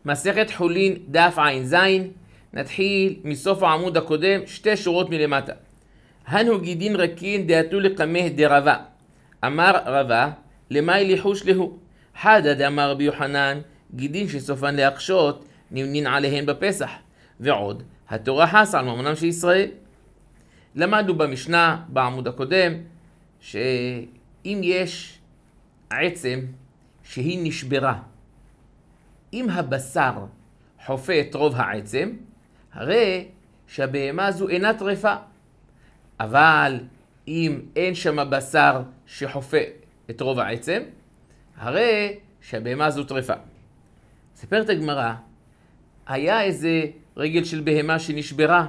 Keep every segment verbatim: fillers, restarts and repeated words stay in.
מסכת חולין דף עין זין, נתחיל מסוף העמוד הקודם, שתי שורות מלמטה. הנו גידין רקין דעתו לקמח דרבה. אמר רבה, למאי ליחוש להו. חדא דאמר רבי יוחנן, גידין שסופן להקשות, נמנין עליהן בפסח. ועוד, התורה חסה על ממונם של ישראל. למדנו במשנה, בעמוד הקודם, שאם יש עצם שהיא נשברה, אם הבשר חופה את רוב העצם, הרי שהבהמה הזו אינה טרפה. אבל אם אין שם בשר שחופה את רוב העצם, הרי שהבהמה הזו טרפה. ספרת הגמרא, היה איזה רגל של בהמה שנשברה,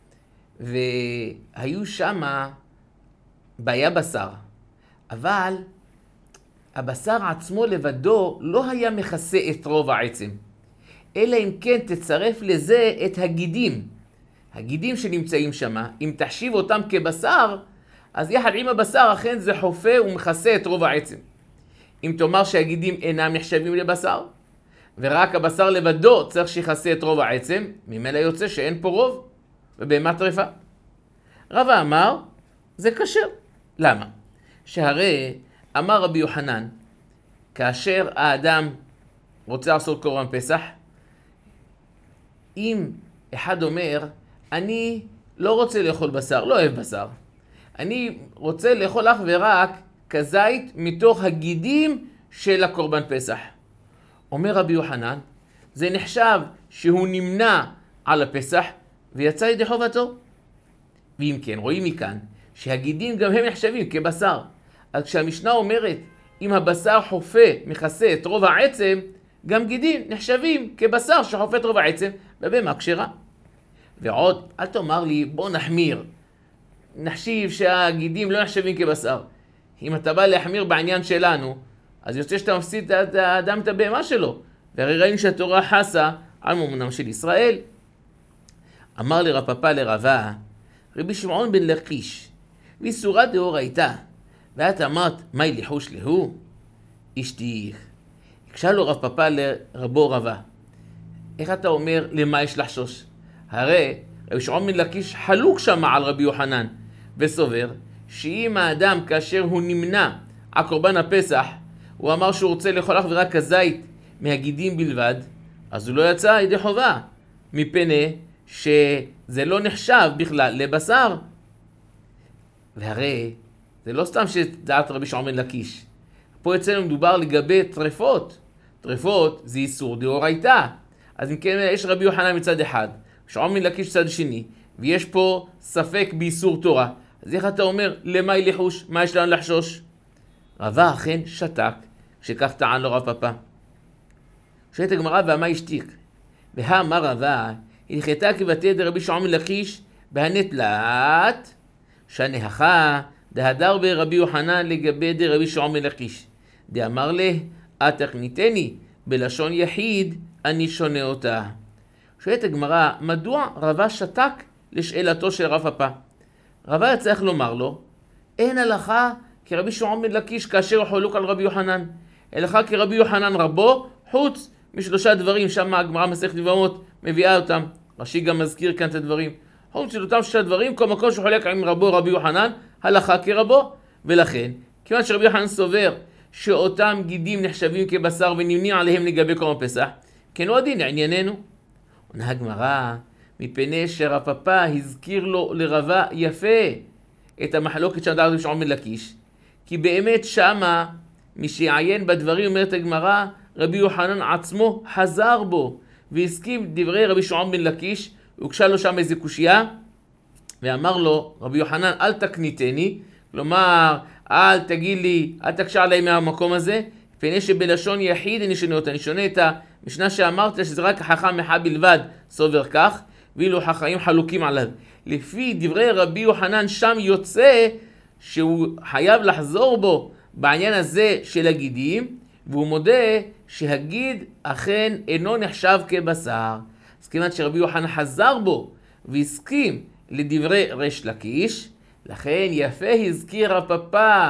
והיו שם בעיה בשר. אבל הבשר עצמו לבדו לא היה מכסה את רוב העצם, אלא אם כן תצרף לזה את הגידים. הגידים שנמצאים שם, אם תחשיב אותם כבשר, אז יחד עם הבשר אכן זה חופה ומכסה את רוב העצם. אם תאמר שהגידים אינם נחשבים לבשר, ורק הבשר לבדו צריך שיכסה את רוב העצם, ממילא יוצא שאין פה רוב, ובהמה טרפה. רבא אמר, זה כשר. למה? שהרי אמר רבי יוחנן, כאשר האדם רוצה לעשות קורבן פסח, אם אחד אומר, אני לא רוצה לאכול בשר, לא אוהב בשר, אני רוצה לאכול אך ורק כזית מתוך הגידים של הקורבן פסח. אומר רבי יוחנן, זה נחשב שהוא נמנע על הפסח ויצא ידי חובתו. ואם כן, רואים מכאן שהגידים גם הם נחשבים כבשר. אז כשהמשנה אומרת, אם הבשר חופה מכסה את רוב העצם, גם גידים נחשבים כבשר שחופה את רוב העצם, ובהמה כשרה. ועוד, אל תאמר לי, בוא נחמיר. נחשיב שהגידים לא נחשבים כבשר. אם אתה בא להחמיר בעניין שלנו, אז יוצא שאתה מפסיד את האדם את הבהמה שלו. והרי ראינו שהתורה חסה על ממונם של ישראל. אמר לרב פפא לרבה, רבי שמעון בן לקיש, ואיסורא דאורייתא, ואת אמרת, מהי ליחוש להו? אשתיך. הקשה לו רב פפא לרבו רבה, איך אתה אומר למה יש לחשוש? הרי רבי שמעון בן לקיש חלוק שם על רבי יוחנן, וסובר שאם האדם כאשר הוא נמנע על קורבן הפסח, הוא אמר שהוא רוצה לאכול אך ורק כזית מהגידים בלבד, אז הוא לא יצא ידי חובה, מפני שזה לא נחשב בכלל לבשר. והרי זה לא סתם שדעת רבי שמעון בן לקיש. פה אצלנו מדובר לגבי טרפות. טרפות זה איסור דאורייתא. אז אם כן יש רבי יוחנן מצד אחד, שמעון בן לקיש צד שני, ויש פה ספק באיסור תורה. אז איך אתה אומר, למה היא ליחוש? מה יש לנו לחשוש? רבה אכן שתק, שכך טען לו רב פפא. שואלת הגמרא, ומה השתיק? והאמר רבה, הלכתה כבתי דרבי שמעון בן לקיש בהנטלת, שנהכה דהדר ברבי יוחנן לגבי דרבי שמעון בן לקיש. דאמר לה, את תקניתני, בלשון יחיד אני שונה אותה. שואלת הגמרא, מדוע רבה שתק לשאלתו של רב פפא? רבה צריך לומר לו, אין הלכה כרבי שמעון בן לקיש כאשר הוא חולק על רבי יוחנן. הלכה כרבי יוחנן רבו, חוץ משלושה דברים, שם הגמרא מסכת יבמות מביאה אותם. רש"י גם מזכיר כאן את הדברים. חוץ של אותם שלושה דברים, כל מקום שחולק עם רבו רבי יוחנן, הלכה כרבו. ולכן, כיוון שרבי יוחנן סובר שאותם גידים נחשבים כבשר ונמנים עליהם לגבי קורבן פסח, כן הוא הדין לענייננו. עונה הגמרא, מפני שרב פפא הזכיר לו לרבה יפה את המחלוקת של רבי שמעון בן לקיש, כי באמת שמה מי שיעיין בדברים אומרת הגמרא, רבי יוחנן עצמו חזר בו והסכים דברי רבי שמעון בן לקיש, הוגשה לו שם איזה קושיה ואמר לו רבי יוחנן, אל תקניתני, כלומר אל תגיד לי, אל תקשה עליי מהמקום הזה, מפני שבלשון יחיד אני שונה אותה. אני שונה את המשנה שאמרת שזה רק החכם אחד בלבד סובר כך, ואילו חכמים חלוקים עליו. לפי דברי רבי יוחנן שם יוצא שהוא חייב לחזור בו בעניין הזה של הגידים, והוא מודה שהגיד אכן אינו נחשב כבשר. אז כיוון שרבי יוחנן חזר בו והסכים לדברי ריש לקיש, לכן יפה הזכיר רב פפא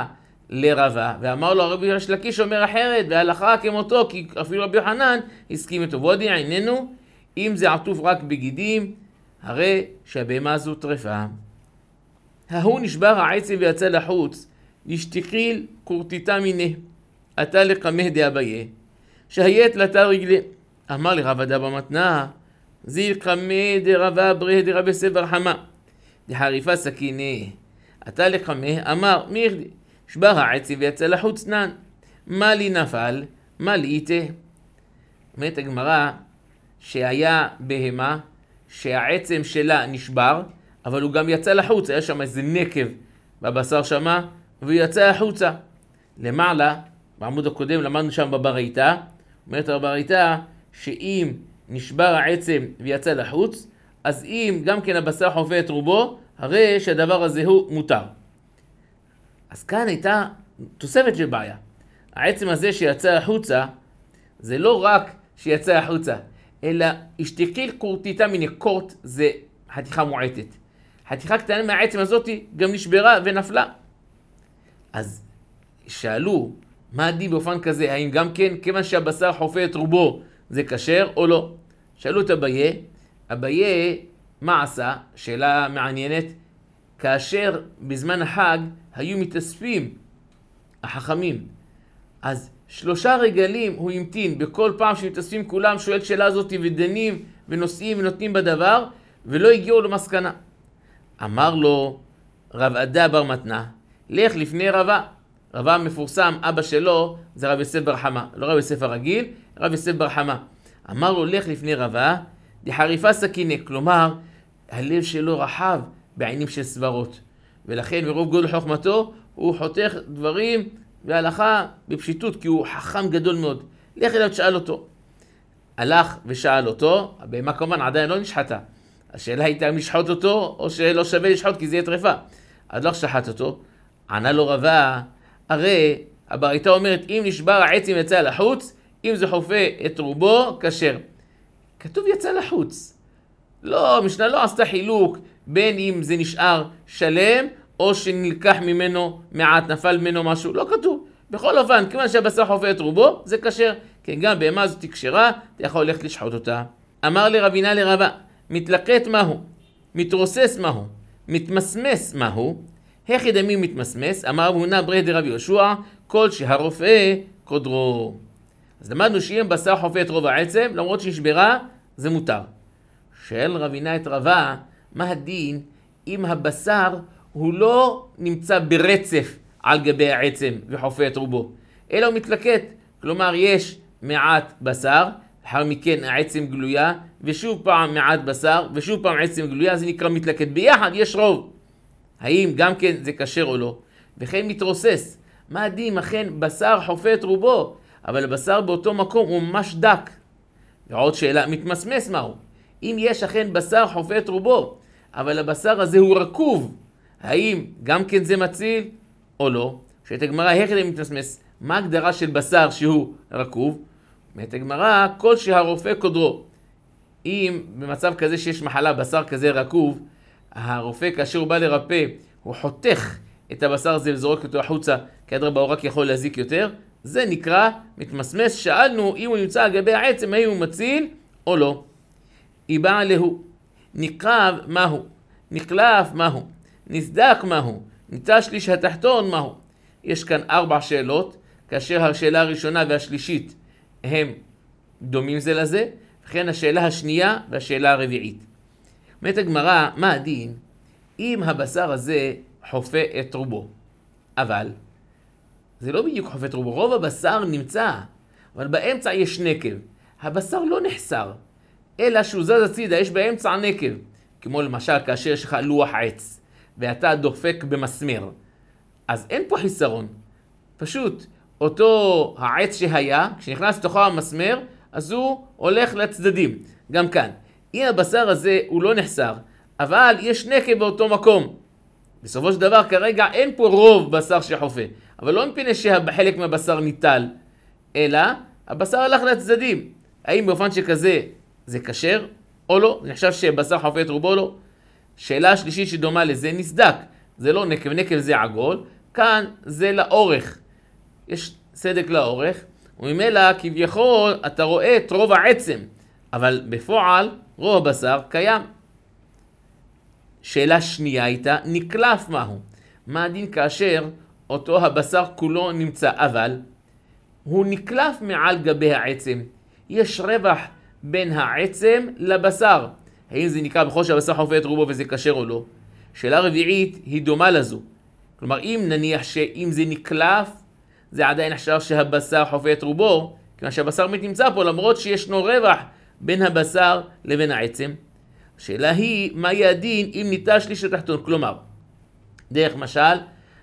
לרבה, ואמר לו רבי ריש לקיש אומר אחרת, והלכה כמותו, כי אפילו רבי יוחנן הסכים איתו. ועוד ענייננו, אם זה עטוף רק בגידים, הרי שהבהמה הזו טרפה. ההוא נשבר העצם ויצא לחוץ, ישתחיל קורטיתה מיני, עתה לקמא דאביי, שהיית לתא רגלי. אמר לרב עדה במתנה, זיל קמא דרבה ברה דרבי סבר חמה, דחריפה סכיני, עתה לקמא. אמר מיכדי, שבר העצם ויצא לחוץ נן, מה לי נפל, מה לי איתה. אומרת הגמרא שהיה בהמה שהעצם שלה נשבר, אבל הוא גם יצא לחוץ, היה שם איזה נקב בבשר שמה, והוא יצא החוצה. למעלה, בעמוד הקודם למדנו שם בברייתא, אומרת בברייתא שאם נשבר העצם ויצא לחוץ, אז אם גם כן הבשר חופה את רובו, הרי שהדבר הזה הוא מותר. אז כאן הייתה תוספת של בעיה. העצם הזה שיצא החוצה, זה לא רק שיצא החוצה, אלא השתקיל קורטיתה מיני. קורט זה חתיכה מועטת. חתיכה קטנה מהעצם הזאת גם נשברה ונפלה. אז שאלו, מה הדין באופן כזה? האם גם כן, כיוון שהבשר חופה את רובו, זה כשר או לא? שאלו את אביי, אביי מה עשה? שאלה מעניינת. כאשר בזמן החג היו מתאספים החכמים, אז שלושה רגלים הוא המתין, בכל פעם שמתאספים כולם שואל שאלה הזאת ודנים ונושאים ונותנים בדבר, ולא הגיעו למסקנה. אמר לו רב עדה בר מתנה, לך לפני רבה. רבה מפורסם, אבא שלו זה רב יוסף בר חמה, לא רב יוסף הרגיל, רב יוסף בר חמה. אמר לו לך לפני רבה, דחריפה סכיני, כלומר הלב שלו רחב בעניינים של סברות, ולכן מרוב גודל חוכמתו הוא חותך דברים בהלכה בפשיטות, כי הוא חכם גדול מאוד. לך אליו תשאל אותו. הלך ושאל אותו, הבהמה כמובן עדיין לא נשחטה. השאלה הייתה אם לשחוט אותו או שלא שווה לשחוט כי זה יהיה טרפה. אז לא שחט אותו. ענה לו רבה, הרי הברייתא אומרת אם נשבר העצם יצא לחוץ, אם זה חופה את רובו כשר. כתוב יצא לחוץ. לא, משנה לא עשתה חילוק בין אם זה נשאר שלם או שנלקח ממנו מעט, נפל ממנו משהו. לא כתוב. בכל אופן, כיוון שהבשר חופה את רובו, זה כשר. כן, גם בהמה הזאת כשרה, אתה יכול ללכת לשחוט אותה. אמר לרבינה לרבה, מתלקט מהו, מתרוסס מהו, מתמסמס מהו, הכי דמי מתמסמס, אמר רב הונא ברי דרב יהושע, כל שהרופא קודרו. אז למדנו שאם בשר חופה את רוב העצם, למרות שנשברה, זה מותר. שאל רבינה את רבה, מה הדין אם הבשר הוא לא נמצא ברצף על גבי העצם וחופה את רובו, אלא הוא מתלקט, כלומר יש מעט בשר, לאחר מכן העצם גלויה, ושוב פעם מעט בשר, ושוב פעם עצם גלויה, זה נקרא מתלקט. ביחד יש רוב. האם גם כן זה כשר או לא? וכן מתרוסס. מה הדין? אכן בשר חופה את רובו, אבל הבשר באותו מקום הוא ממש דק. ועוד שאלה, מתמסמס מהו? אם יש אכן בשר חופה את רובו, אבל הבשר הזה הוא רקוב, האם גם כן זה מציל או לא? שאת הגמרא, איך זה מתמסמס? מה ההגדרה של בשר שהוא רקוב? אומרת הגמרא, כל שהרופא קודרו. אם במצב כזה שיש מחלה, בשר כזה רקוב, הרופא כאשר הוא בא לרפא, הוא חותך את הבשר הזה וזורק אותו החוצה, כי אדרבה הוא רק יכול להזיק יותר, זה נקרא מתמסמס. שאלנו אם הוא נמצא על גבי העצם, האם הוא מציל או לא. איבא להו, נקרב מהו, נקלף מהו, נסדק מהו, ניטה שליש התחתון מהו. יש כאן ארבע שאלות, כאשר השאלה הראשונה והשלישית הם דומים זה לזה, וכן השאלה השנייה והשאלה הרביעית. אומרת הגמרא, מה הדין אם הבשר הזה חופה את רובו? אבל זה לא בדיוק חופה את רובו, רוב הבשר נמצא, אבל באמצע יש נקב. הבשר לא נחסר, אלא שהוא זז הצידה, יש באמצע נקב. כמו למשל כאשר יש לך לוח עץ, ואתה דופק במסמר. אז אין פה חיסרון. פשוט, אותו העץ שהיה, כשנכנס לתוכו המסמר, אז הוא הולך לצדדים. גם כאן. אם הבשר הזה הוא לא נחסר, אבל יש נקב באותו מקום. בסופו של דבר, כרגע אין פה רוב בשר שחופה. אבל לא מפני שחלק מהבשר ניטל, אלא הבשר הלך לצדדים. האם באופן שכזה זה כשר או לא? אני חושב שבשר חופה את רובו לא. שאלה השלישית שדומה לזה, נסדק. זה לא נקב, נקב זה עגול, כאן זה לאורך. יש סדק לאורך, וממילא כביכול אתה רואה את רוב העצם, אבל בפועל רוב הבשר קיים. שאלה שנייה הייתה, נקלף מהו? מה הדין כאשר אותו הבשר כולו נמצא, אבל הוא נקלף מעל גבי העצם. יש רווח בין העצם לבשר. האם זה נקרא בכל שהבשר חופה את רובו וזה כשר או לא? שאלה רביעית היא דומה לזו. כלומר, אם נניח שאם זה נקלף, זה עדיין נחשב שהבשר חופה את רובו, כיוון שהבשר נמצא פה, למרות שישנו רווח בין הבשר לבין העצם. השאלה היא, מה הדין אם ניטל שליש התחתון? כלומר, דרך משל,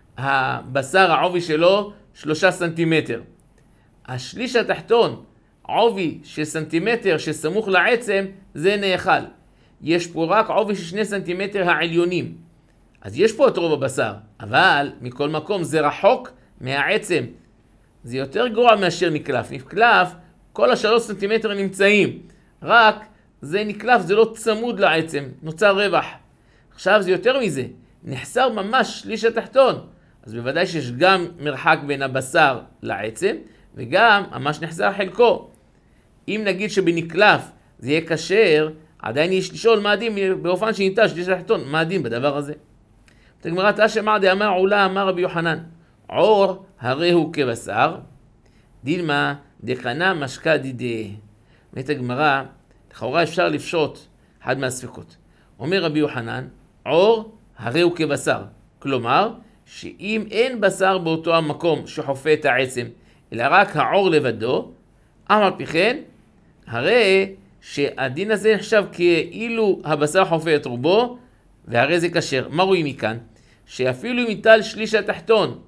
הבשר העובי שלו שלושה סנטימטר. השליש התחתון, עובי של סנטימטר שסמוך לעצם, זה נאכל. יש פה רק עובי של שני סנטימטר העליונים. אז יש פה את רוב הבשר, אבל מכל מקום זה רחוק מהעצם. זה יותר גרוע מאשר נקלף. נקלף, כל השלוש סנטימטר נמצאים. רק זה נקלף, זה לא צמוד לעצם, נוצר רווח. עכשיו זה יותר מזה, נחסר ממש שליש התחתון. אז בוודאי שיש גם מרחק בין הבשר לעצם, וגם ממש נחסר חלקו. אם נגיד שבנקלף זה יהיה כשר, עדיין יש לשאול מה הדין באופן שניטל שליש התחתון, מה הדין בדבר הזה. תגמרא תשע מה דאמר עולה אמר רבי יוחנן, עור הרי הוא כבשר, דילמה דקנה משקה דידי. אומרת הגמרא, לכאורה אפשר לפשוט אחד מהספקות. אומר רבי יוחנן, עור הרי הוא כבשר. כלומר, שאם אין בשר באותו המקום שחופה את העצם, אלא רק העור לבדו, אמר פי כן, הרי שהדין הזה נחשב כאילו הבשר חופה את רובו, והרי זה כשר. מה רואים מכאן? שאפילו אם ניטל שליש התחתון,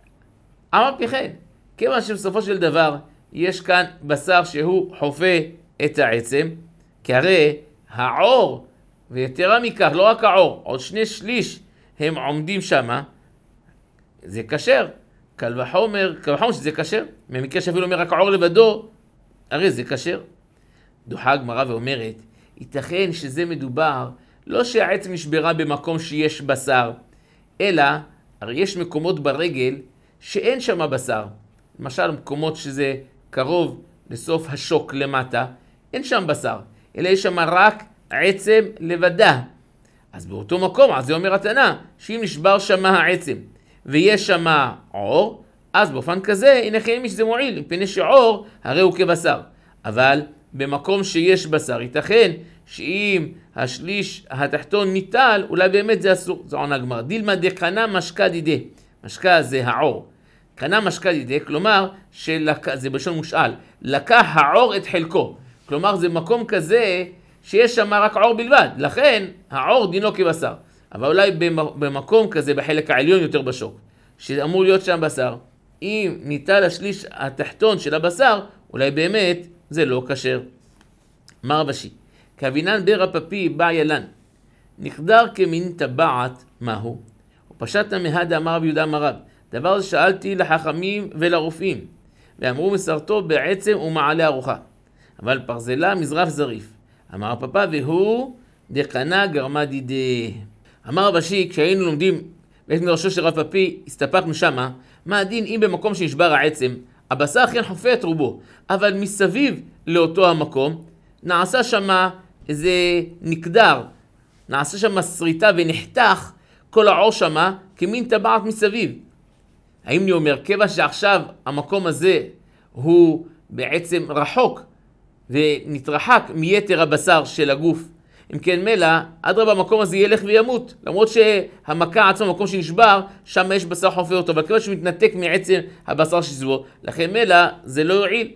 אמר פי כן, כיוון שבסופו של דבר יש כאן בשר שהוא חופה את העצם, כי הרי העור, ויתרה מכך, לא רק העור, עוד שני שליש הם עומדים שמה, זה כשר. קל וחומר, קל וחומר שזה כשר. במקרה שאפילו אומר רק העור לבדו, הרי זה כשר. דוחה הגמרא ואומרת, ייתכן שזה מדובר, לא שהעצם נשברה במקום שיש בשר, אלא, הרי יש מקומות ברגל שאין שם בשר. למשל, מקומות שזה קרוב לסוף השוק למטה, אין שם בשר, אלא יש שם רק עצם לבדה. אז באותו מקום, אז זה אומר התנא, שאם נשבר שם העצם, ויש שם עור, אז באופן כזה, הנה חיימי שזה מועיל, מפני שעור הרי הוא כבשר. אבל במקום שיש בשר, ייתכן שאם השליש התחתון ניטל, אולי באמת זה אסור. זו עונה גמרא. דילמה דקנה משקה דידי. משקה זה העור. קנה משקה דידי, כלומר, שלק... זה בלשון מושאל, לקח העור את חלקו. כלומר, זה מקום כזה שיש שם רק עור בלבד. לכן, העור דינו כבשר. אבל אולי במקום כזה, בחלק העליון יותר בשוק, שאמור להיות שם בשר, אם ניטל השליש התחתון של הבשר, אולי באמת זה לא כשר. מר בשי, כאבינן ברפפי בא ילן, נכדר כמין טבעת מהו? ופשטה מהדה אמר רבי יהודה אמר רב, דבר זה שאלתי לחכמים ולרופאים, ואמרו מסרתו בעצם ומעלה ארוחה, אבל פרזלה מזרף זריף. אמר הפפה והוא דקנה גרמה דידי. אמר רבשי, כשהיינו לומדים בית מדרשו של רב פפי, הסתפקנו שמה, מה הדין אם במקום שנשבר העצם, הבשר אכן חופה את רובו, אבל מסביב לאותו המקום, נעשה שמה איזה נקדר, נעשה שמה שריטה ונחתך כל העור שמה כמין טבעת מסביב. האם אני אומר, כיוון שעכשיו המקום הזה הוא בעצם רחוק ונתרחק מיתר הבשר של הגוף, אם כן מלא, אדרבה המקום הזה ילך וימות, למרות שהמכה עצמה, המקום שנשבר, שם יש בשר חופה אותו, אבל כיוון שמתנתק מעצם הבשר שסביבו, לכן מלא זה לא יועיל.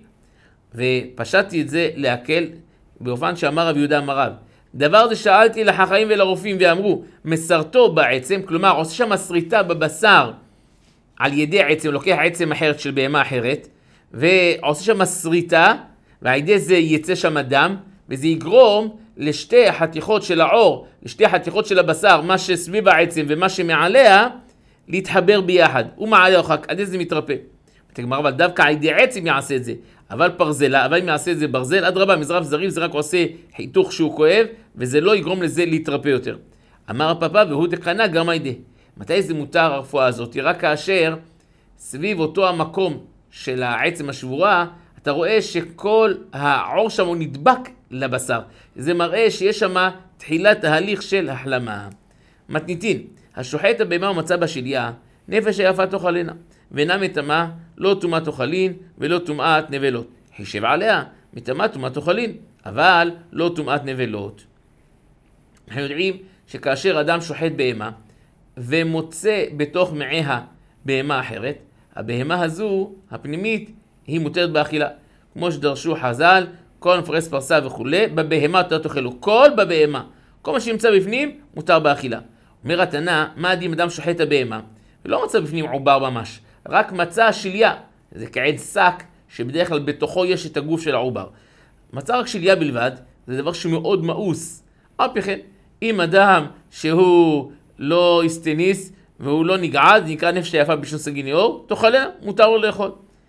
ופשטתי את זה להקל באופן שאמר רבי יהודה אמר רב. דבר זה שאלתי לחכמים ולרופאים ואמרו, מסרתו בעצם, כלומר עושה שם שריטה בבשר על ידי עצם, לוקח עצם אחרת של בהמה אחרת, ועושה שם שריטה, ועל ידי זה יצא שם דם, וזה יגרום לשתי החתיכות של העור, לשתי החתיכות של הבשר, מה שסביב העצם ומה שמעליה, להתחבר ביחד. הוא מעלה אחר כך, עד איזה מתרפא. תגמר, אבל דווקא על ידי עצם יעשה את זה. אבל פרזלה, אבל אם יעשה את זה ברזל, עד רבה, מזרף זריף, זה רק עושה חיתוך שהוא כואב, וזה לא יגרום לזה להתרפא יותר. אמר הפפה, והוא דקנה גם הידי. מתי זה מותר הרפואה הזאת? רק כאשר סביב אותו המקום של העצם השבורה, אתה רואה שכל העור שם הוא נדבק לבשר. זה מראה שיש שם תחילת תהליך של החלמה. מתניתין, השוחט הבהמה ומצא בשליה, נפש היפה תאכלנה, ואינה מטמאה, לא טומאת אוכלין ולא טומאת נבלות. חישב עליה, מטמאה טומאת אוכלין, אבל לא טומאת נבלות. אנחנו יודעים שכאשר אדם שוחט בהמה ומוצא בתוך מעיה בהמה אחרת, הבהמה הזו, הפנימית, היא מותרת באכילה. כמו שדרשו חז"ל, כל מפרס פרסה וכו', בבהמה אתה תאכלו. כל בבהמה. כל מה שנמצא בפנים, מותר באכילה. אומר התנא, מה הדין אדם שוחט הבהמה? ולא מצא בפנים עובר ממש, רק מצא שליה. זה כעד שק, שבדרך כלל בתוכו יש את הגוף של העובר. מצא רק שליה בלבד, זה דבר שמאוד מאוס. אף כן, אם אדם שהוא לא אסטניס, והוא לא נגעד, זה נקרא נפש היפה בשון סגיניאור, תאכלנה, מותר לו לאכול.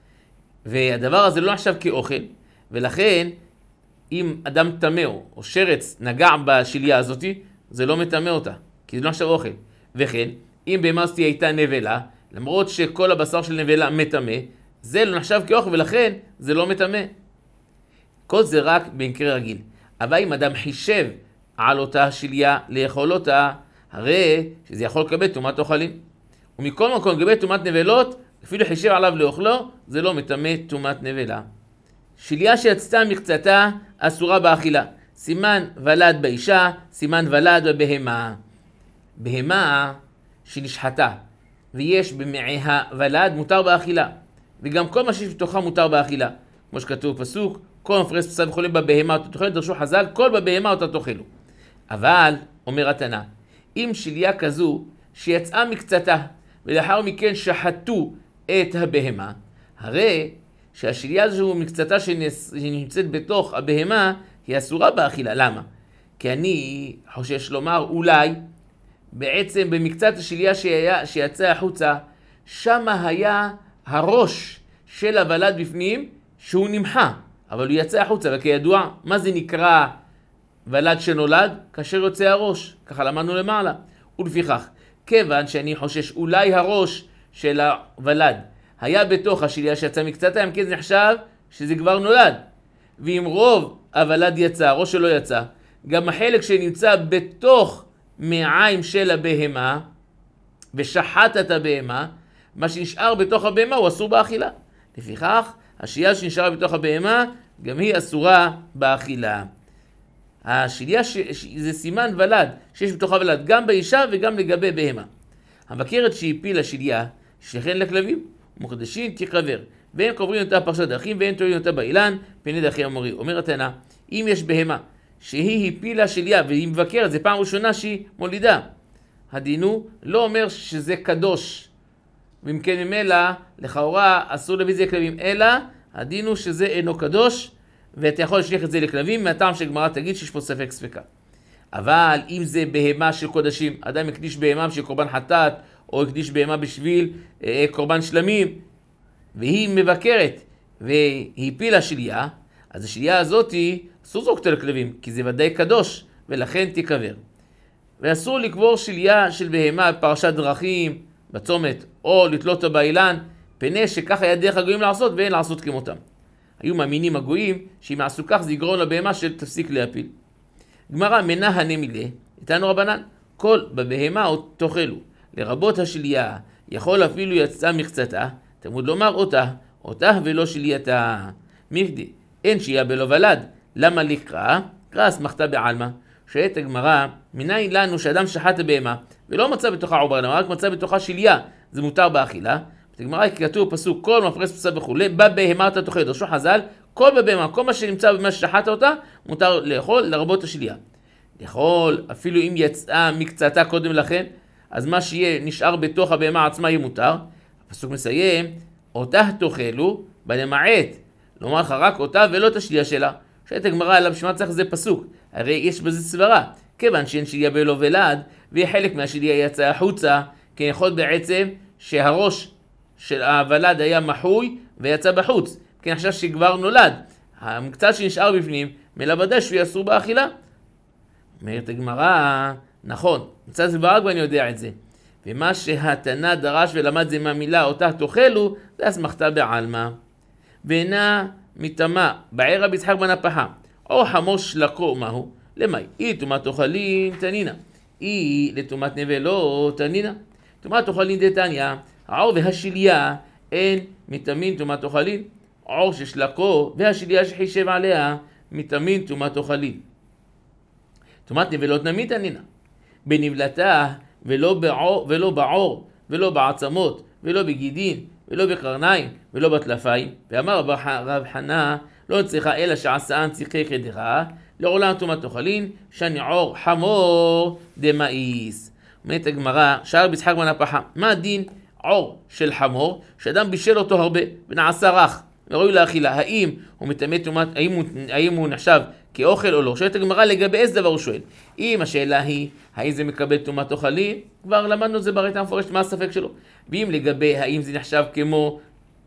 והדבר הזה לא נחשב כאוכל, ולכן אם אדם טמא או שרץ נגע בשליה הזאת, זה לא מטמא אותה, כי זה לא נחשב אוכל. וכן, אם בהמה הזאת הייתה נבלה, למרות שכל הבשר של נבלה מטמא, זה לא נחשב כאוכל, ולכן זה לא מטמא. כל זה רק במקרה רגיל. אבל אם אדם חישב על אותה שליה לאכול אותה, הרי שזה יכול לקבל טומאת אוכלים. ומכל מקום לקבל טומאת נבלות, אפילו חישב עליו לאוכלו, זה לא מטמא טומאת נבלה. שליה שיצתה מקצתה אסורה באכילה. סימן ולד באישה, סימן ולד בבהמה. בהמה שנשחטה, ויש במעיה ולד מותר באכילה. וגם כל מה שיש בתוכה מותר באכילה. כמו שכתוב בפסוק, כל מפרס פרסה וכו' בבהמה אותה תאכלו, דרשו חז"ל, כל בבהמה אותה תאכלו. אבל, אומר התנא, אם שליה כזו שיצאה מקצתה ולאחר מכן שחטו את הבהמה, הרי שהשליה הזו מקצתה שנמצאת בתוך הבהמה היא אסורה באכילה. למה? כי אני חושש לומר אולי בעצם במקצת השליה שהיה, שיצא החוצה, שם היה הראש של הוולד בפנים שהוא נמחה, אבל הוא יצא החוצה. וכידוע, מה זה נקרא ולד שנולד? כאשר יוצא הראש, ככה למדנו למעלה. ולפיכך, כיוון שאני חושש אולי הראש של הוולד היה בתוך השליה שיצא מקצתה, אם כן זה נחשב שזה כבר נולד. ואם רוב הוולד יצא, הראש שלו יצא, גם החלק שנמצא בתוך מעיים של הבהמה ושחט את הבהמה, מה שנשאר בתוך הבהמה הוא אסור באכילה. לפיכך, השליה שנשארה בתוך הבהמה גם היא אסורה באכילה. השליה ש... זה סימן ולד שיש בתוך הוולד גם באישה וגם לגבי בהמה. המבקרת שהפילה שליה שכן לכלבים מוקדשים תקבר, והם קוברים אותה פרשת דרכים והם תולים אותה באילן פני דרכי המורי. אומר התנא, אם יש בהמה שהיא הפילה שליה והיא מבקרת, זה פעם ראשונה שהיא מולידה, הדינו לא אומר שזה קדוש, ואם כן ממילא לכאורה אסור להביא את זה לכלבים, אלא הדינו שזה אינו קדוש, ואתה יכול לשליח את זה לכלבים, מהטעם שגמרא תגיד שיש פה ספק ספקה. אבל אם זה בהמה של קודשים, אדם הקדיש בהמה בשביל קורבן חטאת, או הקדיש בהמה בשביל אה, קורבן שלמים, והיא מבקרת, והיא פילה שליה, אז השליה הזאת אסור זרוק אותה לכלבים, כי זה ודאי קדוש, ולכן תיקבר. ואסור לקבור שליה של בהמה בפרשת דרכים, בצומת, או לתלות אותה באילן, פני שכך היה דרך הגויים לעשות, ואין לעשות כמותם. היו מאמינים הגויים שאם יעשו כך זה יגרום לבהמה של תפסיק להפיל. גמרא מנה הנמילה, איתנו רבנן, כל בבהמה תאכלו, לרבות השליה, יכול אפילו יצאה מקצתה, תמוד לומר אותה, אותה ולא שלייתה. מפדי, אין שיהיה בלא ולד, למה לקרא? קרא אסמכתא בעלמא. שואלת הגמרא, מניין לנו שאדם שחט הבהמה ולא מצא בתוכה עובר, למה רק מצא בתוכה שליה, זה מותר באכילה. בגמרא כתוב פסוק, כל מפרס פרסה וכו', בבהמה אתה תאכל. דרשו חז"ל, כל בבהמה, כל מה שנמצא במה ששחטת אותה, מותר לאכול, לרבות השליה. לאכול, אפילו אם יצאה מקצתה קודם לכן, אז מה שיהיה נשאר בתוך הבהמה עצמה יהיה מותר. הפסוק מסיים, אותה תאכלו, בלמעט, לומר לך רק אותה ולא את השליה שלה. שואלת הגמרא עליו שמה צריך זה פסוק, הרי יש בזה סברה, כיוון שאין שליה בלא ולד, וחלק מהשליה יצא החוצה, כי יכול בעצם שהראש של הוולד היה מחוי ויצא בחוץ, כי אני חושב שכבר נולד, המקצת שנשאר בפנים, מלבדה שהוא יסור באכילה. אומרת הגמרא, נכון, מצא זה ברק ואני יודע את זה. ומה שהתנא דרש ולמד זה מהמילה אותה תאכלו, זה אסמכתא בעלמא. ואינה מטמא, בער רבי יצחק בן הפחה, או חמור שלקו מהו? למאי? אי טומאת אוכלין תנינא, אי לטומאת נבלות תנינא. טומאת אוכלין דתניא, העור והשליה אין מטמאים טומאת אוכלין, עור ששלקו והשליה שחישב עליה מטמאים טומאת אוכלין. טומאת נבלות נמי תנינא, בנבלתה ולא בעור, ולא בעור ולא בעצמות ולא בגידין ולא בקרניים ולא בטלפיים. ואמר רב חנא לא צריכה אלא שעשאן צריכי חדרה לעולם טומאת אוכלין שאני עור חמור דמאיס. אומרת הגמרא, שאל רבי יצחק בן הפחה, מה הדין עור של חמור שאדם בישל אותו הרבה ונעשה רך וראוי לאכילה, האם הוא מטמא טומאת, האם הוא, האם הוא נחשב כאוכל או לא? שואלת הגמרא לגבי איזה דבר הוא שואל. אם השאלה היא האם זה מקבל טומאת אוכלין, כבר למדנו את זה ברייתא המפורשת, מה הספק שלו. ואם לגבי האם זה נחשב כמו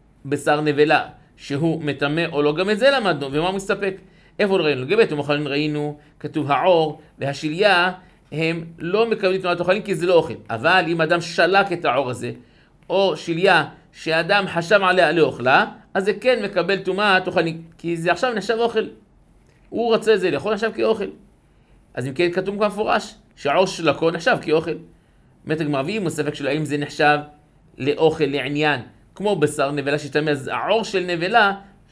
בשר נבלה שהוא מטמא או לא, גם את זה למדנו. ומה הוא מסתפק? איפה ראינו? לגבי טומאת אוכלין ראינו כתוב העור והשליה הם לא מקבלים טומאת אוכלין כי זה לא אוכל. אבל אם אדם שלק את העור הזה או שליה שאדם חשב עליה לאוכלה, אז זה כן מקבל טומאת אוכלין, כי זה עכשיו נחשב אוכל. הוא רצה את זה לאכול, נחשב כאוכל. אז אם כן כתוב כמפורש שהעור שלקו נחשב כאוכל. אומרת הגמרא, ואם הוא ספק שלו האם זה נחשב לאוכל לעניין כמו בשר נבלה שטמא, אז העור של נבלה,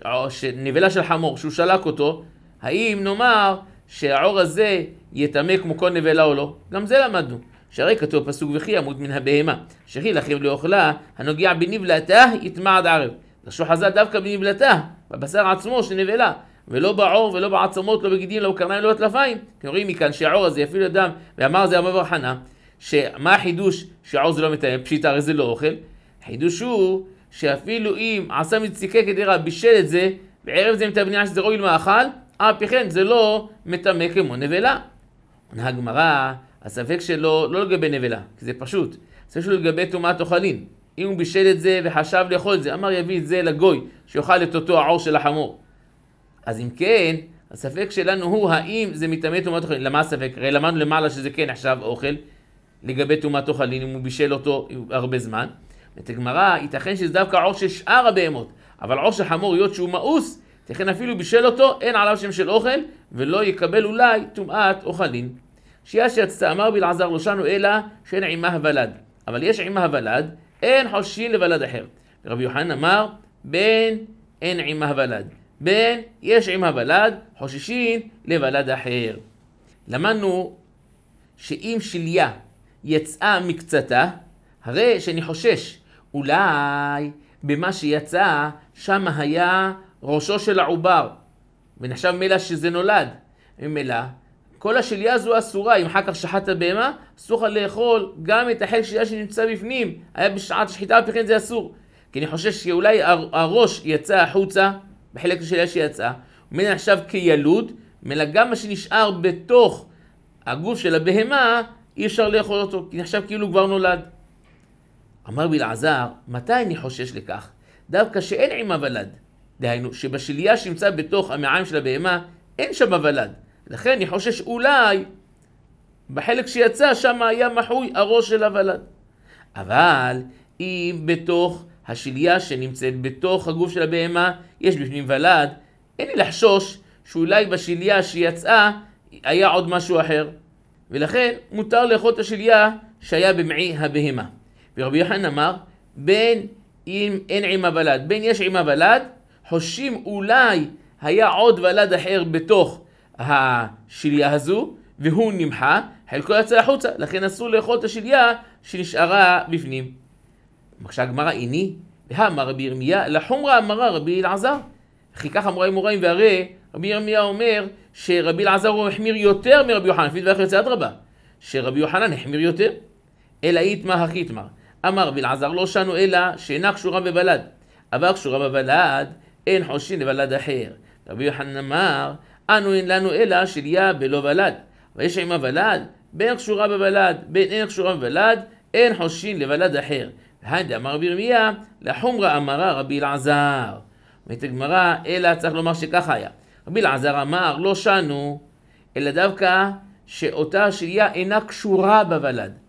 נבלה של חמור שהוא שלק אותו, האם נאמר שהעור הזה יטמא כמו כל נבלה או לא? גם זה למדנו. שהרי כתוב פסוק וכי ימות מן הבהמה שכי לכיב לאוכלה הנוגע בנבלתה יטמע עד ערב. דרשו חז"ל דווקא בנבלתה, בבשר עצמו של נבלה, ולא בעור ולא בעצמות, לא בגידים, לא בקרניים, לא בטלפיים. כי רואים מכאן שהעור הזה יפעיל אדם, ואמר זה רב חנא, שמה החידוש שהעור זה לא מטמא? פשיטא, הרי זה לא אוכל. החידוש הוא שאפילו אם עשה מציקי קדירה בישל את זה, בערב זה מטמא שזה ראוי למאכל, אף פי כן זה לא מטמא כמו נבלה. עונה הגמרא, הספק שלו לא לגבי נבלה, כי זה פשוט. הספק שלו לגבי טומאת אוכלין. אם הוא בישל את זה וחשב לאכול את זה, אמר יביא את זה לגוי, שיאכל את אותו העור של החמור. אז אם כן, הספק שלנו הוא האם זה מטמא טומאת אוכלין. למה הספק? הרי למדנו למעלה שזה כן נחשב אוכל, לגבי טומאת אוכלין, אם הוא בישל אותו הרבה זמן. את הגמרא, ייתכן שזה דווקא עור של שאר הבהמות, אבל עור של חמור, היות שהוא מאוס, ייתכן אפילו בישל אותו, אין עליו שם של אוכל, ולא יקבל אולי טומאת אוכלין. שיעה שיצא, אמר רבי אלעזר לא שנו אלא שאין עימה ולד. אבל יש עימה ולד, אין חושין לוולד אחר. רבי יוחנן אמר, בין אין עימה ולד. בין יש עימה ולד, חוששין לוולד אחר. למדנו שאם שליה יצאה מקצתה, הרי שאני חושש, אולי במה שיצא שם היה ראשו של העובר, ונחשב מלא שזה נולד. מלא, כל השליה הזו אסורה, אם אחר כך שחט הבהמה, אסור לך לאכול גם את החלק שליה שנמצא בפנים. היה בשעת שחיטה, בפכן זה אסור. כי אני חושש שאולי הראש יצא החוצה, בחלק שליה שיצא, ומנה נחשב כילוד, מלא גם מה שנשאר בתוך הגוף של הבהמה, אי אפשר לאכול אותו, כי נחשב כאילו כבר נולד. אמר רבי אלעזר, מתי אני חושש לכך? דווקא שאין עימה ולד. דהיינו, שבשליה שנמצא בתוך המעיים של הבהמה, אין שם ולד. לכן אני חושש אולי בחלק שיצא שם היה מחוי הראש של הוולד. אבל אם בתוך השליה שנמצאת בתוך הגוף של הבהמה יש בפנים ולד, אין לי לחשוש שאולי בשליה שיצאה היה עוד משהו אחר. ולכן מותר לאכול את השליה שהיה במעי הבהמה. ורבי יוחנן אמר, בין אם אין עימה ולד, בין יש עימה ולד, חושים אולי היה עוד ולד אחר בתוך השליה הזו, והוא נמחה, חלקו יצא החוצה, לכן אסור לאכול את השליה שנשארה בפנים. מקשה הגמרא, איני, ואמר רבי ירמיה, לחומרה אמרה רבי אלעזר. וכי כך אמרה אמוראים, והרי רבי ירמיה אומר שרבי אלעזר הוא החמיר יותר מרבי יוחנן, לפי דברך יוצא אדרבה, שרבי יוחנן החמיר יותר, אלא איתמה הכי איתמר. אמר רבי אלעזר לא שנו אלא שאינה קשורה בוולד, אבל קשורה בוולד אין חושין לוולד אחר. רבי יוחנן אמר, אנו אין לנו אלא שליה בלא ולד, ויש עימה ולד, בין קשורה בוולד, בין אין קשורה בוולד, אין חושין לוולד אחר. והנדה אמר רבי ירמיה, לחומרה אמרה רבי אלעזר. אומרת הגמרא, אלא צריך לומר שככה היה. רבי אלעזר אמר, לא שנו, אלא דווקא שאותה שליה אינה קשורה בוולד.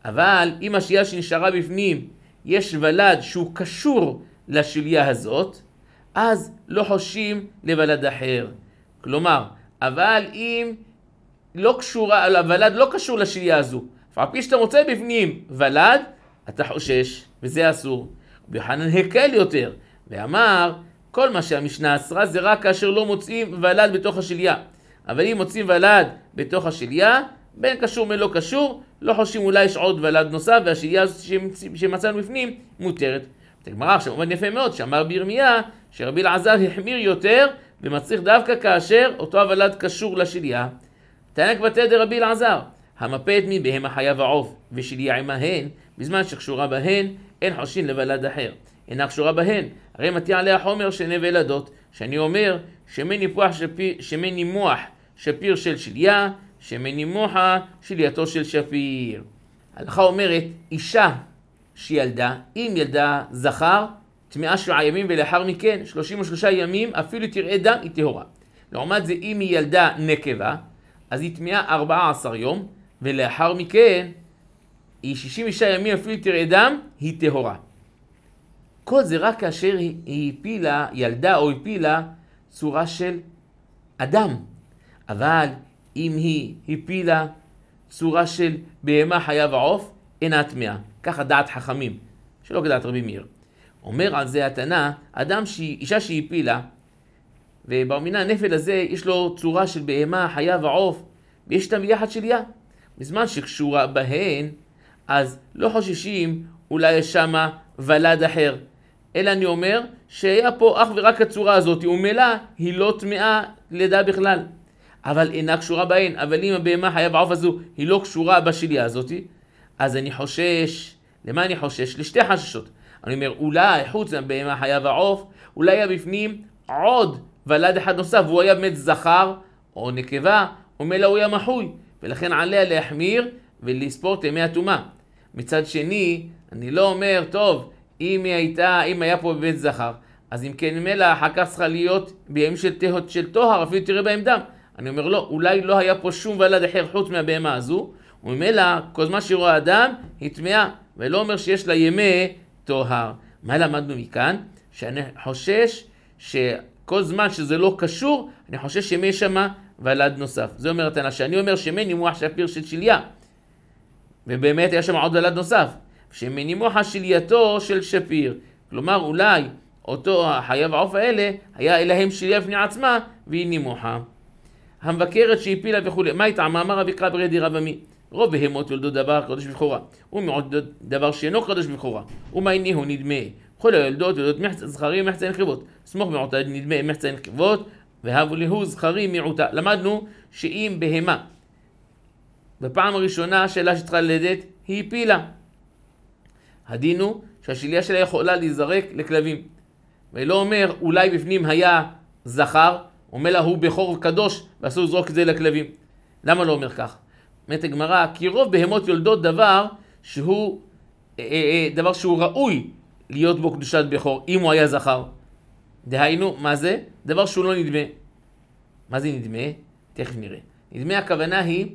אבל אם השלייה שנשארה בפנים, יש ולד שהוא קשור לשלייה הזאת, אז לא חושים לוולד אחר. כלומר, אבל אם לא קשורה, הוולד לא קשור לשלייה הזו, ועל פי שאתה מוצא בפנים ולד, אתה חושש, וזה אסור. רבי יוחנן הקל יותר, ואמר, כל מה שהמשנה אסרה זה רק כאשר לא מוצאים ולד בתוך השלייה. אבל אם מוצאים ולד בתוך השלייה, בין קשור בין לא קשור, לא חושבים אולי יש עוד ולד נוסף, והשלייה הזאת שמצאנו בפנים מותרת. הגמרא עכשיו עומד יפה מאוד, שאמר בירמיה, שרבי אלעזר החמיר יותר, ומצריך דווקא כאשר אותו הוולד קשור לשלייה. תנא כבתי דרבי אלעזר, המפה את מי בהמה חיה ועוף, ושלייה עמהן, בזמן שקשורה בהן, אין חושין לוולד אחר. אינה קשורה בהן, הרי מטיע עליה חומר שני וילדות, שאני אומר, שמי ניפוח שפיר, שמי נימוח שפיר של שליה, שמי נימוחה שלייתו של שפיר. ההלכה אומרת, אישה שילדה, אם ילדה זכר, טמאה שבעה ימים ולאחר מכן, שלושים ושלושה ימים, אפילו תראה דם, היא טהורה. לעומת זה, אם היא ילדה נקבה, אז היא טמאה ארבעה עשר יום, ולאחר מכן, היא שישים ושש ימים, אפילו תראה דם, היא טהורה. כל זה רק כאשר היא הפילה, ילדה או הפילה, צורה של אדם. אבל אם היא הפילה צורה של בהמה חיה ועוף, אינה טמאה. ככה דעת חכמים, שלא כדעת רבי מאיר. אומר על זה התנא, אדם שהיא, אישה שהיא הפילה, ובאמינה הנפל הזה יש לו צורה של בהמה חיה ועוף, ויש אותם ביחד שליה. בזמן שקשורה בהן, אז לא חוששים אולי יש שמה ולד אחר. אלא אני אומר שהיה פה אך ורק הצורה הזאת, ומילא היא לא טמאה לידה בכלל. אבל אינה קשורה בהן, אבל אם הבהמה חיה ועוף הזו היא לא קשורה בשליה הזאת, אז אני חושש, למה אני חושש? לשתי חששות. אני אומר, אולי חוץ מהבהמה חיה ועוף, אולי היה בפנים עוד ולד אחד נוסף, והוא היה באמת זכר או נקבה, ומילא הוא היה מחוי, ולכן עליה להחמיר ולספור את ימי הטומאה. מצד שני, אני לא אומר, טוב, אם היא הייתה, אם היה פה בבית זכר, אז אם כן ממילא אחר כך צריכה להיות בימים של תהות של טוהר, אפילו תראה בהם דם. אני אומר לא, אולי לא היה פה שום ולד אחר חוץ מהבהמה הזו, וממילא כל זמן שרואה אדם היא טמאה, ולא אומר שיש לה ימי טוהר. מה למדנו מכאן? שאני חושש שכל זמן שזה לא קשור, אני חושש שמי שמה ולד נוסף. זה אומר התנא, שאני אומר שמי נימוח שפיר של שליה, ובאמת היה שם עוד ולד נוסף. שמנימוחה שלייתו של שפיר. כלומר, אולי אותו החיה ועוף האלה, היה אלהם שליה בפני עצמה, והיא נימוחה. המבקרת שהפילה וכו'. מה הייתה? אמר רבי קרא ברדי רב עמי. רוב בהמות יולדות דבר קדוש בכורה. ומעוד דבר שאינו קדוש בכורה. ומה הניהו נדמה. כל היולדות יולדות מחצה זכרים ומחצה נקבות. סמוך מעוטה נדמה מחצה נקבות, והבו להו זכרים מעוטה. למדנו שאם בהמה, בפעם הראשונה השאלה שצריכה ללדת, היא הפילה. הדין הוא שהשליה שלה יכולה להיזרק לכלבים. ולא אומר אולי בפנים היה זכר, אומר לה הוא בכור קדוש ואסור לזרוק את זה לכלבים. למה לא אומר כך? אומרת הגמרא, כי רוב בהמות יולדות דבר שהוא אה, אה, דבר שהוא ראוי להיות בו קדושת בכור, אם הוא היה זכר. דהיינו, מה זה? דבר שהוא לא נדמה. מה זה נדמה? תכף נראה. נדמה הכוונה היא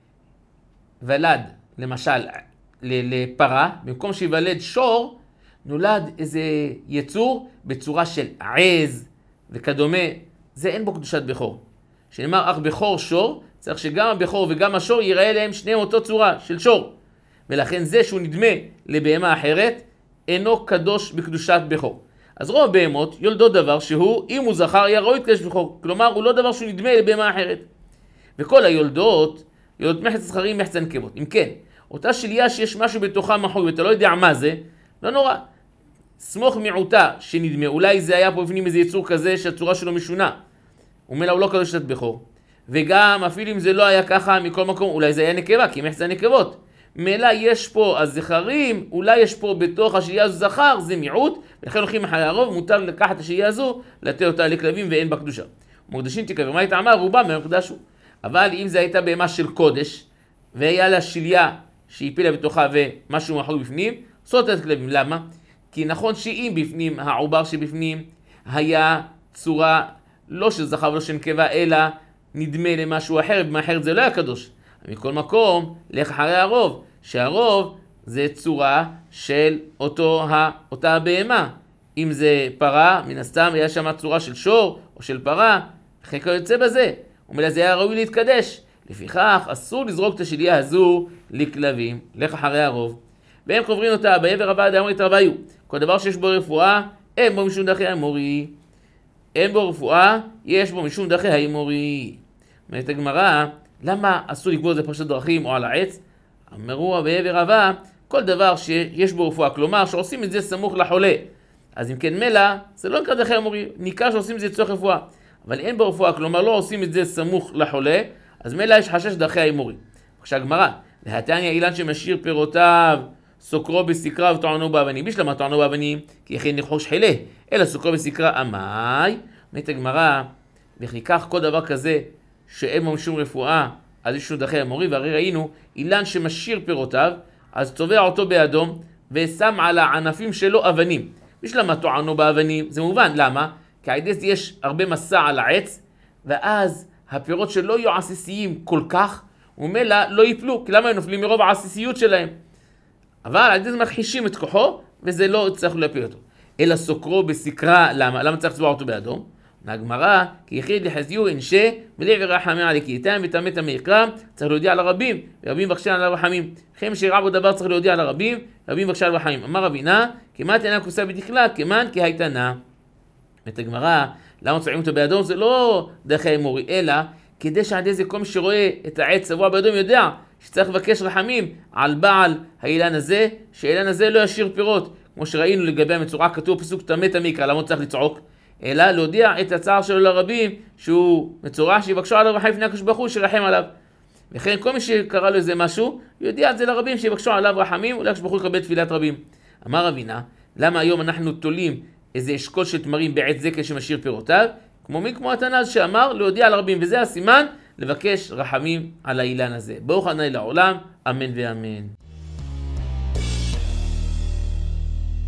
ולד, למשל, לפרה, במקום שיוולד שור, נולד איזה יצור בצורה של עז וכדומה. זה אין בו קדושת בכור. שנאמר, אך בכור שור, צריך שגם הבכור וגם השור ייראה להם שניהם אותו צורה של שור. ולכן זה שהוא נדמה לבהמה אחרת, אינו קדוש בקדושת בכור. אז רוב בהמות יולדות דבר שהוא, אם הוא זכר, היה ראוי קדוש בכור. כלומר, הוא לא דבר שהוא נדמה לבהמה אחרת. וכל היולדות, יולדות מחצה זכרים מחצה נקבות. אם כן, אותה שליה שיש משהו בתוכה מחוי, ואתה לא יודע מה זה, לא נורא. סמוך מעוטה שנדמה, אולי זה היה פה בפנים איזה יצור כזה שהצורה שלו משונה. ומילא הוא לא קדושת בכור. וגם אפילו אם זה לא היה ככה מכל מקום, אולי זה היה נקבה, כי מחצה נקבות. מילא יש פה הזכרים, אולי יש פה בתוך השליה הזו זכר, זה מיעוט, ולכן הולכים אחרי הרוב, מותר לקחת את השליה הזו, לתת אותה לכלבים ואין בה קדושה. מוקדשים תקבר, מה הייתה אמר? רובם מהם קדשו. אבל אם זה הייתה בהמה של קודש, והיה לה שליה שהפילה בתוכה ומשהו מחוי בפנים, עושות את הכלבים. למה? כי נכון שאם בפנים, העובר שבפנים היה צורה לא של זכר ולא של נקבה, אלא נדמה למשהו אחר, ובמה אחרת זה לא היה קדוש. מכל מקום, לך אחרי הרוב, שהרוב זה צורה של אותו, אותה הבהמה. אם זה פרה, מן הסתם היה שם צורה של שור או של פרה, אחרי כל יוצא בזה. ומילא זה היה ראוי להתקדש. לפיכך אסור לזרוק את השליה הזו לכלבים, לך אחרי הרוב. והם קוברים אותה בעבר הבא דאמרי תרוויו. כל דבר שיש בו רפואה, אין בו משום דרכי האמורי. אין בו רפואה, יש בו משום דרכי האמורי. אומרת הגמרא, למה אסור לקבור את זה פרשת דרכים או על העץ? אמרו בעבר הבא, כל דבר שיש בו רפואה, כלומר שעושים את זה סמוך לחולה. אז אם כן מלא, זה לא נקרא דרכי האמורי, ניכר שעושים את זה לצורך רפואה. אבל אין בו רפואה, כלומר לא עושים את זה סמוך לחולה, אז מלא יש חשש דרכי האמורי. עכשיו הגמרא, להתניא אילן שמשאיר פירותיו, סוקרו בסקרה וטוענו באבנים. בשלמה טוענו באבנים, כי יכין נחוש חילה, אלא סוקרו בסקרה אמי. אומרת הגמרא, וכי כך כל דבר כזה שאין בו משום רפואה, אז יש לו דרכי האמורי, והרי ראינו, אילן שמשאיר פירותיו, אז צובע אותו באדום, ושם על הענפים שלו אבנים. בשלמה טוענו באבנים, זה מובן, למה? כי על ידי זה יש הרבה מסע על העץ, ואז הפירות שלא יהיו עסיסיים כל כך, ומילא לא ייפלו, כי למה הם נופלים מרוב העסיסיות שלהם? אבל על ידי זה מכחישים את כוחו, וזה לא צריך להפיל אותו. אלא סוקרו בסקרה, למה? למה צריך לצבוע אותו באדום? מהגמרא, כי יחיד לחזיו אנשה, ולעבר רחמי עליקיתם, וטמא טמא יקרא, צריך להודיע לרבים, ורבים בקשה על הרחמים. לכן שירע בו דבר צריך להודיע לרבים, ורבים בקשה על הרחמים. אמר רבינה, כמעט אינה כוסה בתכלה, כמעט כי הייתנה. את הגמרא, למה צובעים אותו באדום? זה לא דרכי האמורי, אלא כדי שעד איזה כל מי שרואה את העץ צבוע באדום יודע שצריך לבקש רחמים על בעל האילן הזה, שהאילן הזה לא ישאיר פירות. כמו שראינו לגבי המצורע, כתוב פסוק טמא טמא יקרא, למה צריך לצעוק? אלא להודיע את הצער שלו לרבים שהוא מצורע, שיבקשו עליו רחמים לפני הקדוש ברוך הוא שירחם עליו. וכן כל מי שקרא לו איזה משהו, יודיע את זה לרבים שיבקשו עליו רחמים, אולי הקדוש ברוך הוא יקבל תפילת רבים. אמר רבינה, למה היום אנחנו תולים איזה אשכול של תמרים בעץ זקן שמשאיר פירותיו? כמו מי כמו התנ"ז שאמר להודיע לרבים, וזה הסימן לבקש רחמים על האילן הזה. ברוך ה' לעולם, אמן ואמן.